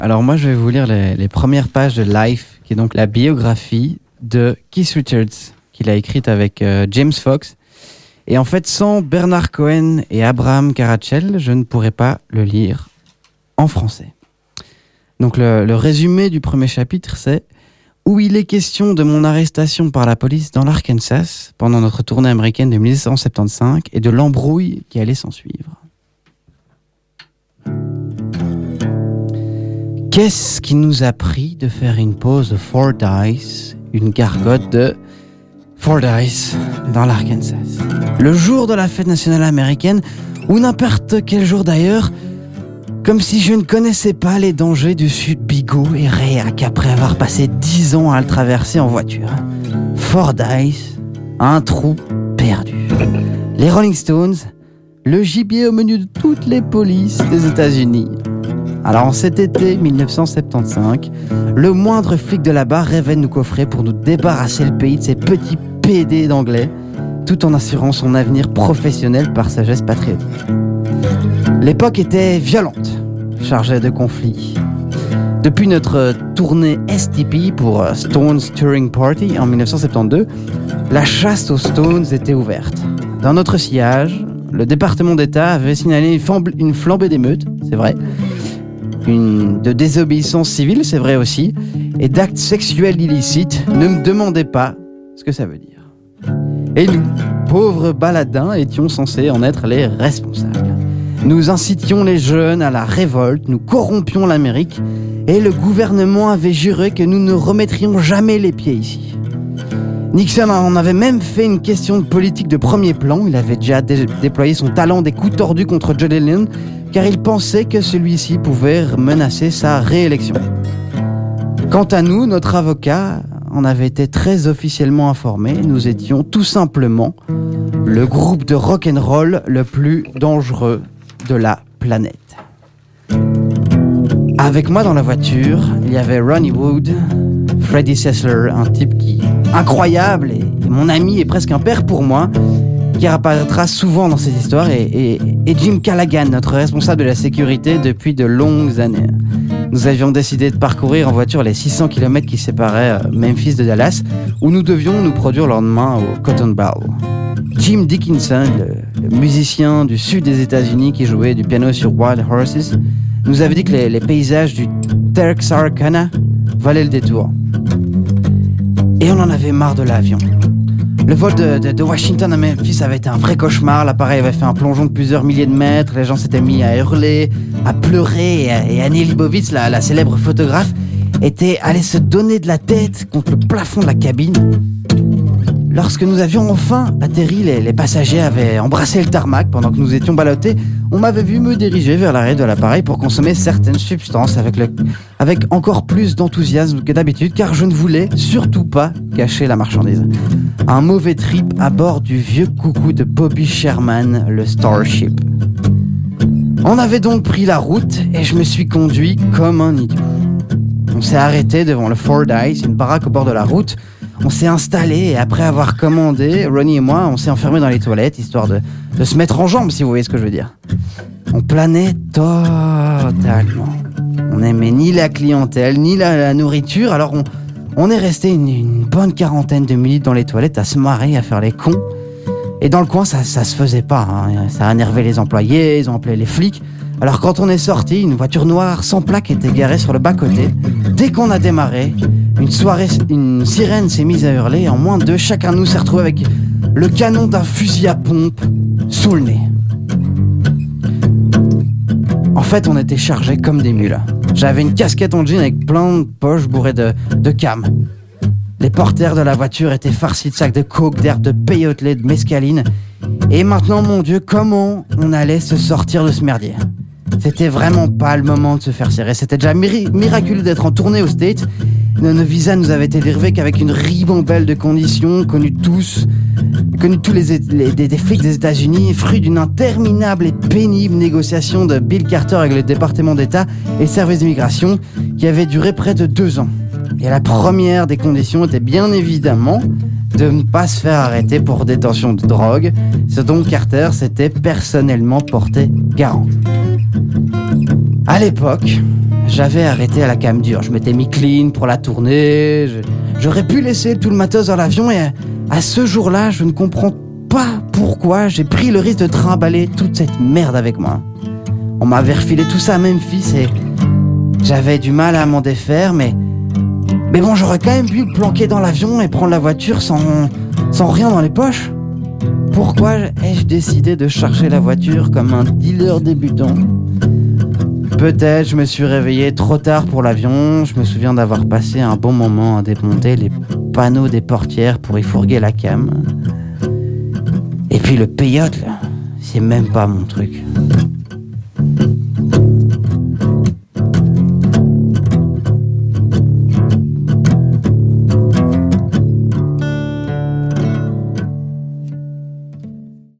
Alors moi, je vais vous lire les premières pages de Life, qui est donc la biographie de Keith Richards, qu'il a écrite avec James Fox. Et en fait, sans Bernard Cohen et Abraham Carachel, je ne pourrais pas le lire en français. Donc le résumé du premier chapitre, c'est où il est question de mon arrestation par la police dans l'Arkansas pendant notre tournée américaine de 1975 et de l'embrouille qui allait s'en suivre. Qu'est-ce qui nous a pris de faire une pause de Fordyce, une gargote de Fordyce dans l'Arkansas, le jour de la fête nationale américaine ou n'importe quel jour d'ailleurs, comme si je ne connaissais pas les dangers du sud bigot et réac après avoir passé 10 ans à le traverser en voiture. Fordyce, un trou perdu. Les Rolling Stones, le gibier au menu de toutes les polices des États-Unis. Alors en cet été 1975, le moindre flic de là-bas rêvait de nous coffrer pour nous débarrasser le pays de ces petits PD d'anglais, tout en assurant son avenir professionnel par sa geste patriotique. L'époque était violente, chargée de conflits. Depuis notre tournée STP pour Stones Touring Party en 1972, la chasse aux Stones était ouverte. Dans notre sillage, le département d'État avait signalé une flambée d'émeutes, c'est vrai, de désobéissance civile, c'est vrai aussi, et d'actes sexuels illicites. Ne me demandez pas ce que ça veut dire. Et nous, pauvres baladins, étions censés en être les responsables. Nous incitions les jeunes à la révolte, nous corrompions l'Amérique, et le gouvernement avait juré que nous ne remettrions jamais les pieds ici. Nixon en avait même fait une question de politique de premier plan. Il avait déjà déployé son talent des coups tordus contre John Lennon, car il pensait que celui-ci pouvait menacer sa réélection. Quant à nous, notre avocat en avait été très officiellement informé. Nous étions tout simplement le groupe de rock'n'roll le plus dangereux de la planète. Avec moi dans la voiture, il y avait Ronnie Wood, Freddie Sessler, un type incroyable et mon ami et presque un père pour moi, qui apparaîtra souvent dans cette histoire, et Jim Callaghan, notre responsable de la sécurité depuis de longues années. Nous avions décidé de parcourir en voiture les 600 km qui séparaient Memphis de Dallas, où nous devions nous produire le lendemain au Cotton Bowl. Jim Dickinson, le musicien du sud des États-Unis qui jouait du piano sur Wild Horses, nous avait dit que les paysages du Texarkana valaient le détour. Et on en avait marre de l'avion. Le vol de Washington à Memphis avait été un vrai cauchemar. L'appareil avait fait un plongeon de plusieurs milliers de mètres. Les gens s'étaient mis à hurler, à pleurer. Et Annie Leibovitz, la célèbre photographe, allait se donner de la tête contre le plafond de la cabine. Lorsque nous avions enfin atterri, les passagers avaient embrassé le tarmac pendant que nous étions ballottés. On m'avait vu me diriger vers l'arrêt de l'appareil pour consommer certaines substances avec encore plus d'enthousiasme que d'habitude, car je ne voulais surtout pas cacher la marchandise. Un mauvais trip à bord du vieux coucou de Bobby Sherman, le Starship. On avait donc pris la route et je me suis conduit comme un idiot. On s'est arrêté devant le Fordyce, une baraque au bord de la route. On s'est installé et après avoir commandé, Ronnie et moi, on s'est enfermés dans les toilettes, histoire de se mettre en jambes, si vous voyez ce que je veux dire. On planait totalement. On n'aimait ni la clientèle, ni la nourriture, alors on est resté une bonne quarantaine de minutes dans les toilettes à se marrer, à faire les cons. Et dans le coin, ça se faisait pas, hein. Ça a énervé les employés, ils ont appelé les flics. Alors quand on est sorti, une voiture noire sans plaque était garée sur le bas-côté. Dès qu'on a démarré, une sirène s'est mise à hurler. En moins de 2, chacun de nous s'est retrouvé avec le canon d'un fusil à pompe sous le nez. En fait, on était chargés comme des mules. J'avais une casquette en jean avec plein de poches bourrées de cam. Les portières de la voiture étaient farcies de sacs de coke, d'herbes de peyote, de mescaline. Et maintenant, mon Dieu, comment on allait se sortir de ce merdier ? C'était vraiment pas le moment de se faire serrer. C'était déjà miraculeux d'être en tournée aux States. Nos visas nous avaient été délivrés qu'avec une ribambelle de conditions connues tous les flics des États-Unis, fruit d'une interminable et pénible négociation de Bill Carter avec le département d'État et le service d'immigration qui avait duré près de 2 ans. Et la première des conditions était bien évidemment de ne pas se faire arrêter pour détention de drogue, ce dont Carter s'était personnellement porté garant. À l'époque, j'avais arrêté à la cam dure. Je m'étais mis clean pour la tournée. J'aurais pu laisser tout le matos dans l'avion et à ce jour-là, je ne comprends pas pourquoi j'ai pris le risque de trimballer toute cette merde avec moi. On m'avait refilé tout ça à Memphis et j'avais du mal à m'en défaire, mais bon, j'aurais quand même pu me planquer dans l'avion et prendre la voiture sans rien dans les poches. Pourquoi ai-je décidé de charger la voiture comme un dealer débutant ? Peut-être je me suis réveillé trop tard pour l'avion. Je me souviens d'avoir passé un bon moment à démonter les panneaux des portières pour y fourguer la cam. Et puis le peyote, là, c'est même pas mon truc.